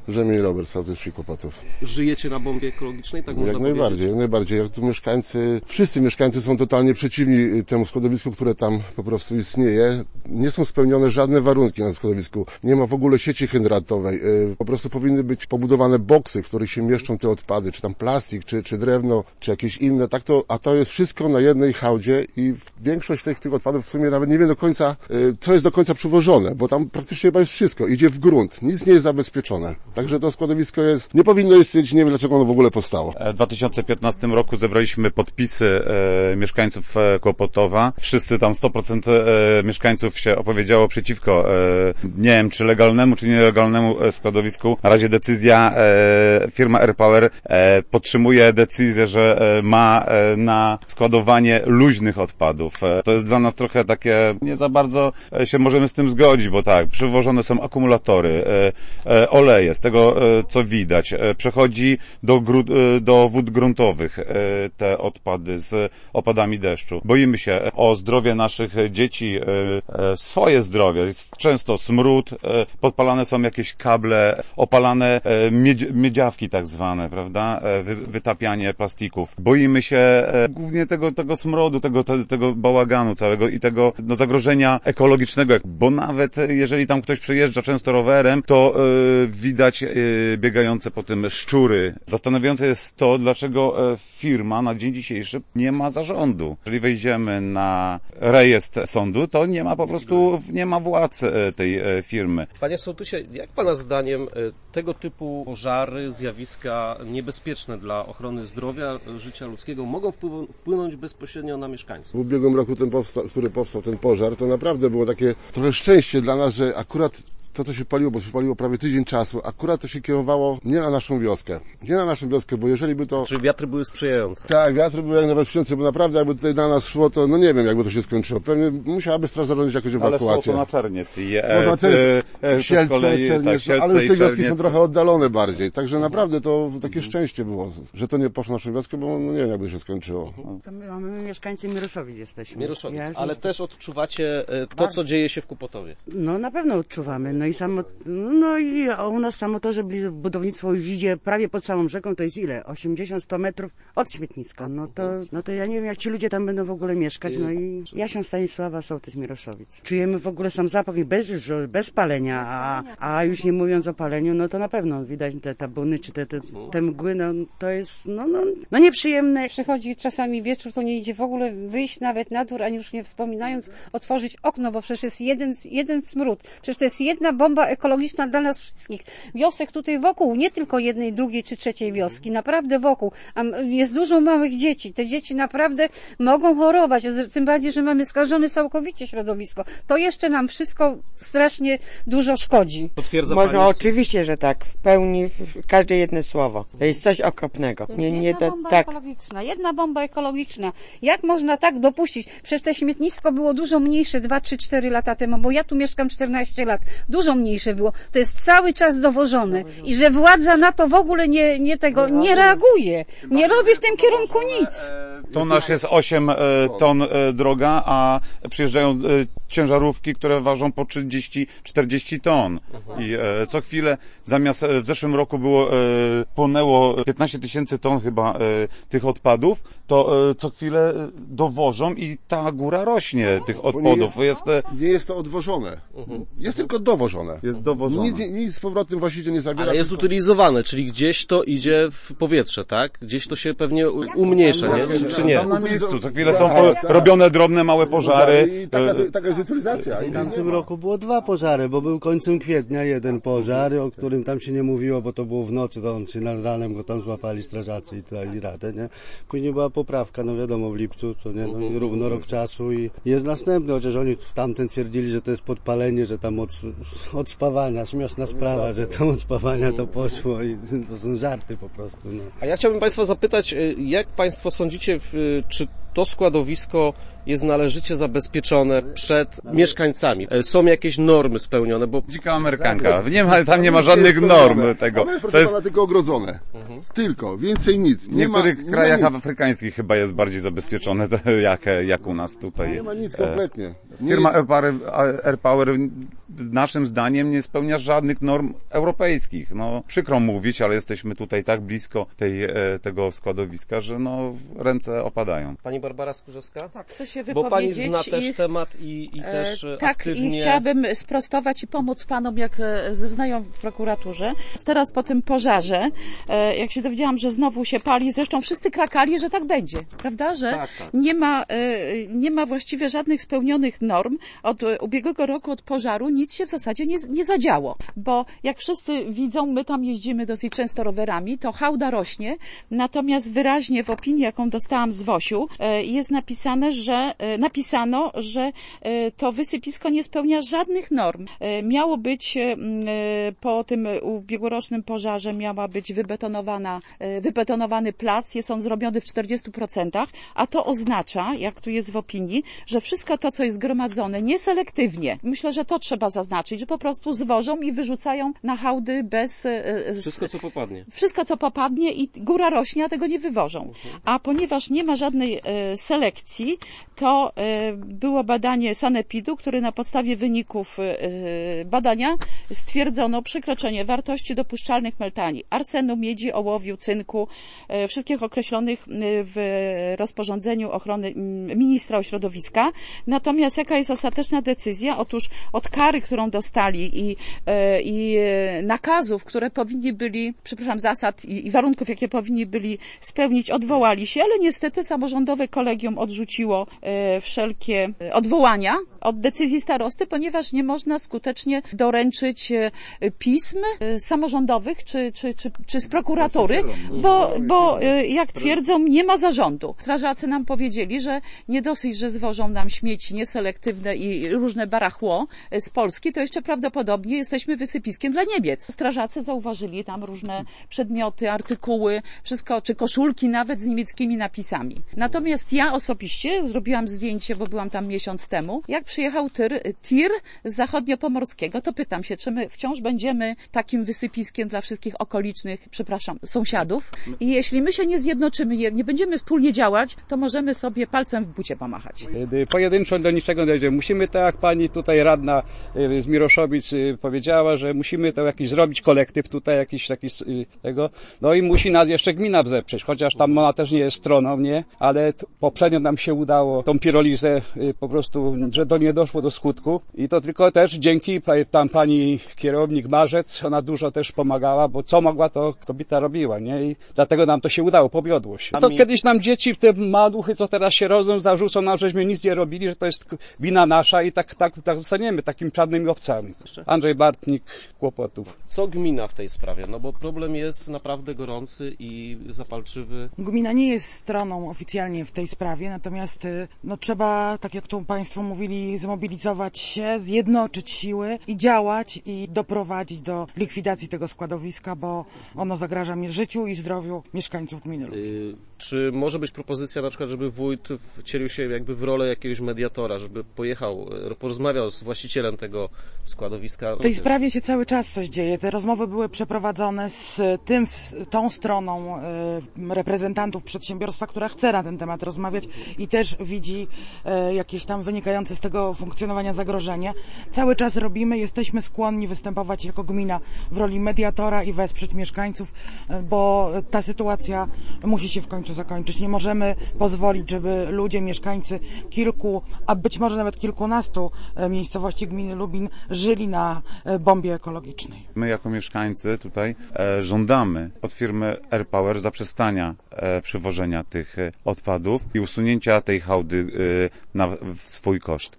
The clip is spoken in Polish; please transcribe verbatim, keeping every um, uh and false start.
Rzemień Robert, sołtys wsi Kłopotów. Żyjecie na bombie ekologicznej, tak można Jak najbardziej, powiedzieć? jak najbardziej. Jak tu mieszkańcy, wszyscy mieszkańcy są totalnie przeciwni temu składowisku, które tam po prostu istnieje. Nie są spełnione żadne warunki na składowisku. Nie ma w ogóle sieci hydratowej. Po prostu powinny być pobudowane boksy, w których się mieszczą te odpady, czy tam plastik, czy, czy drewno, czy jakieś inne. Tak to, a to jest wszystko na jednej hałdzie i większość tych, tych odpadów w sumie nawet nie wie do końca, co jest do końca przywożone, bo tam praktycznie chyba jest wszystko. Idzie w grunt. Nic nie jest zabezpieczone. Także to składowisko jest, nie powinno istnieć, nie wiem dlaczego ono w ogóle powstało. W dwa tysiące piętnastym roku zebraliśmy podpisy e, mieszkańców e, Kłopotowa. Wszyscy tam sto procent e, mieszkańców się opowiedziało przeciwko, e, nie wiem czy legalnemu, czy nielegalnemu składowisku. Na razie decyzja, e, firma AirPower e, podtrzymuje decyzję, że e, ma e, na składowanie luźnych odpadów. E, to jest dla nas trochę takie, nie za bardzo e, się możemy z tym zgodzić, bo tak, przywożone są akumulatory, e, e, oleje, z tego e, co widać. E, przechodzi do, gru- e, do wód gruntowych e, te odpady z opadami deszczu. Boimy się o zdrowie naszych dzieci, e, e, swoje zdrowie. Jest często smród, e, podpalane są jakieś kable, opalane e, miedzi- miedziawki tak zwane, prawda? E, wy- wytapianie plastików. Boimy się e, głównie tego, tego smrodu, tego, te, tego bałaganu całego i tego no, zagrożenia ekologicznego, bo nawet jeżeli tam ktoś przejeżdża często rowerem, to e, widać e, biegające po tym szczury. Zastanawiające jest to, dlaczego e, firma na dzień dzisiejszy nie ma zarządu. Jeżeli wejdziemy na rejestr sądu, to nie ma po prostu, nie ma władz e, tej e, firmy. Panie sołtysie, jak pana zdaniem e, tego typu pożary, zjawiska niebezpieczne dla ochrony zdrowia, życia ludzkiego mogą wpływ- wpłynąć bezpośrednio na mieszkańców? W ubiegłym roku, ten powsta- który powstał ten pożar, to naprawdę było takie trochę szczęście dla nas, że akurat to, co się paliło, bo się paliło prawie tydzień czasu, akurat to się kierowało nie na naszą wioskę. Nie na naszą wioskę, bo jeżeli by to... Czyli wiatry były sprzyjające? Tak, wiatry były jak nawet sprzyjające, bo naprawdę jakby tutaj na nas szło, to no nie wiem, jakby to się skończyło. Pewnie musiałaby straż zarządzić jakąś ewakuację. Ale szło to na Czerniec i Szło to na Czerniec, e, e, Sielce, kolei, Czerniec, tak, Sielce ale już te i wioski są Czerniec. trochę oddalone bardziej. Także naprawdę to takie szczęście było, że to nie poszło na naszą wioskę, bo no nie wiem, jakby to się skończyło. To my mamy mieszkańcy Miroszowic jesteśmy. Miroszowic, Ja ale jestem- też odczuwacie e, to, co dzieje się w Kłopotowie. No na pewno odczuwamy. No i samo, no i u nas samo to, że bli- budownictwo już idzie prawie pod samą rzeką, to jest ile? osiemdziesiąt sto metrów od śmietniska. No to, no to ja nie wiem, jak ci ludzie tam będą w ogóle mieszkać. No i Jasią Stanisława, sołtys Miroszowic. Czujemy w ogóle sam zapach i bez, już, bez palenia, a, a już nie mówiąc o paleniu, no to na pewno widać te tabuny, czy te, te, te mgły, no to jest, no, no, no nieprzyjemne. Przychodzi czasami wieczór, to nie idzie w ogóle wyjść nawet na dwór, ani już nie wspominając otworzyć okno, bo przecież jest jeden, jeden smród. Przecież to jest jedna bomba ekologiczna dla nas wszystkich. Wiosek tutaj wokół, nie tylko jednej, drugiej czy trzeciej wioski, naprawdę wokół. A jest dużo małych dzieci. Te dzieci naprawdę mogą chorować, tym bardziej, że mamy skażone całkowicie środowisko. To jeszcze nam wszystko strasznie dużo szkodzi. Potwierdza Może pani? oczywiście, że tak, w pełni, w każde jedno słowo. To jest coś okropnego. To jest Nie, nie, jedna da- bomba tak. ekologiczna, jedna bomba ekologiczna. Jak można tak dopuścić? Przecież te śmietnisko było dużo mniejsze dwa, trzy, cztery lata temu, bo ja tu mieszkam czternaście lat. Dużo mniejsze było. To jest cały czas dowożone. I że władza na to w ogóle nie, nie tego, nie reaguje. Nie robi w tym kierunku nic. Tonaż jest osiem e, ton e, droga, a przyjeżdżają e, ciężarówki, które ważą po trzydzieści czterdzieści ton. I e, co chwilę, zamiast e, w zeszłym roku było, e, płynęło piętnaście tysięcy ton chyba e, tych odpadów, to e, co chwilę e, dowożą i ta góra rośnie tych Bo nie odpadów. jest, Jest, e, nie jest to odwożone. Jest tylko dowożone. jest dowożone. Nic, nic z powrotem właściciel nie zabiera. Ale jest tylko... utylizowane, czyli gdzieś to idzie w powietrze, tak? Gdzieś to się pewnie u- umniejsza, nie? Czy, czy nie? Tam na miejscu, co chwilę są po, robione drobne, małe pożary. I taka, E, taka jest utylizacja. I W nie tamtym ma. roku było dwa pożary, bo był końcem kwietnia jeden pożar, o którym tam się nie mówiło, bo to było w nocy, to on się nad ranem go tam złapali strażacy i dali radę, nie? Później była poprawka, no wiadomo, w lipcu, co nie, no i równo rok czasu i jest następny, chociaż oni w tamten twierdzili, że to jest podpalenie, że tam od, od spawania, śmieszna sprawa, że tam od spawania to poszło i to są żarty po prostu, no. A ja chciałbym Państwa zapytać, y, jak Państwo sądzicie, y, czy to składowisko jest należycie zabezpieczone przed mieszkańcami? Y, Są jakieś normy spełnione, bo Dzika Amerykanka. Nie ma, tam nie ma żadnych norm tego. One, proszę To jest pana, tylko ogrodzone. Tylko, więcej nic. w Nie ma, niektórych nie krajach ma nic. afrykańskich chyba jest bardziej zabezpieczone jak, jak u nas tutaj. Nie ma nic kompletnie. Nie- Firma AirPower naszym zdaniem nie spełnia żadnych norm europejskich. No, przykro mówić, ale jesteśmy tutaj tak blisko tej, e, tego składowiska, że no, ręce opadają. Pani Barbara Skórzewska? Tak, chcę się Bo pani wypowiedzieć. zna też i, temat i, i też e, e, Tak, aktywnie... i chciałabym sprostować i pomóc panom, jak e, zeznają w prokuraturze. Teraz po tym pożarze, e, jak się dowiedziałam, że znowu się pali, zresztą wszyscy krakali, że tak będzie, prawda? Że Tak, tak. nie ma, e, nie ma właściwie żadnych spełnionych norm. Od ubiegłego roku, od pożaru, nic się w zasadzie nie, nie zadziało, bo jak wszyscy widzą, my tam jeździmy dosyć często rowerami, to hałda rośnie, natomiast wyraźnie w opinii, jaką dostałam z WOŚ-u, e, jest napisane, że e, napisano, że e, to wysypisko nie spełnia żadnych norm. E, miało być e, po tym ubiegłorocznym pożarze miała być wybetonowana, e, wybetonowany plac, jest on zrobiony w czterdziestu procentach, a to oznacza, jak tu jest w opinii, że wszystko to, co jest gromadzone nieselektywnie, myślę, że to trzeba zaznaczyć, że po prostu zwożą i wyrzucają na hałdy bez... e, Wszystko, co popadnie. Wszystko, co popadnie i góra rośnie, a tego nie wywożą. A ponieważ nie ma żadnej e, selekcji, to e, było badanie sanepidu, które na podstawie wyników e, badania stwierdzono przekroczenie wartości dopuszczalnych metali arsenu, miedzi, ołowiu, cynku, e, wszystkich określonych w rozporządzeniu ochrony ministra środowiska. Natomiast jaka jest ostateczna decyzja? Otóż od kary, którą dostali i, e, i nakazów, które powinni byli, przepraszam, zasad i, i warunków, jakie powinni byli spełnić, odwołali się, ale niestety samorządowe kolegium odrzuciło e, wszelkie odwołania od decyzji starosty, ponieważ nie można skutecznie doręczyć e, pism e, samorządowych czy, czy, czy, czy z prokuratury, bo, bo e, jak twierdzą, nie ma zarządu. Strażacy nam powiedzieli, że nie dosyć, że zwożą nam śmieci nieselektywne i różne barachło z Polski, to jeszcze prawdopodobnie jesteśmy wysypiskiem dla Niemiec. Strażacy zauważyli tam różne przedmioty, artykuły, wszystko, czy koszulki nawet z niemieckimi napisami. Natomiast ja osobiście zrobiłam zdjęcie, bo byłam tam miesiąc temu. Jak przyjechał tir, tir z zachodniopomorskiego, to pytam się, czy my wciąż będziemy takim wysypiskiem dla wszystkich okolicznych, przepraszam, sąsiadów. I jeśli my się nie zjednoczymy, nie będziemy wspólnie działać, to możemy sobie palcem w bucie pomachać. Pojedynczo do niczego nie dojdzie. Musimy, tak jak pani tutaj radna z Miroszowic powiedziała, że musimy to jakiś zrobić kolektyw tutaj, jakiś taki tego. No i musi nas jeszcze gmina wesprzeć, chociaż tam ona też nie jest stroną, nie? Ale poprzednio nam się udało tą pirolizę po prostu, że do nie doszło do skutku. I to tylko też dzięki tam pani kierownik Marzec, ona dużo też pomagała, bo co mogła, to kobieta robiła, nie? I dlatego nam to się udało, powiodło się. To kiedyś nam dzieci, te maluchy, co teraz się rodzą, zarzucą nam, żeśmy nic nie robili, że to jest wina nasza i tak, tak, tak zostaniemy takimi czarnymi owcami. Andrzej Bartnik, Kłopotów. Co gmina w tej sprawie? No bo problem jest naprawdę gorący i zapalczywy. Gmina nie jest stroną oficjalnie w tej sprawie, natomiast no, trzeba, tak jak tu Państwo mówili, zmobilizować się, zjednoczyć siły i działać i doprowadzić do likwidacji tego składowiska, bo ono zagraża życiu i zdrowiu mieszkańców gminy. Yy, czy może być propozycja na przykład, żeby wójt wcielił się jakby w rolę jakiegoś mediatora, żeby pojechał, porozmawiał z właścicielem tego składowiska? W tej sprawie się cały czas coś dzieje. Te rozmowy były przeprowadzone z tym, tą stroną e, reprezentantów przedsiębiorstwa, która chce na ten temat rozmawiać i też widzi e, jakieś tam wynikające z tego funkcjonowania zagrożenie. Cały czas robimy, jesteśmy skłonni występować jako gmina w roli mediatora i wesprzeć mieszkańców, e, bo ta sytuacja musi się w końcu zakończyć. Nie możemy pozwolić, żeby ludzie, mieszkańcy kilku, a być może nawet kilkunastu e, miejscowości gminy Lubin żyli na e, bombie ekologicznej. My jako mieszkańcy tutaj e, żądamy od firmy AirPower zaprzestania e, przywożenia tych e, odpadów i usunięcia tej hałdy e, na w swój koszt.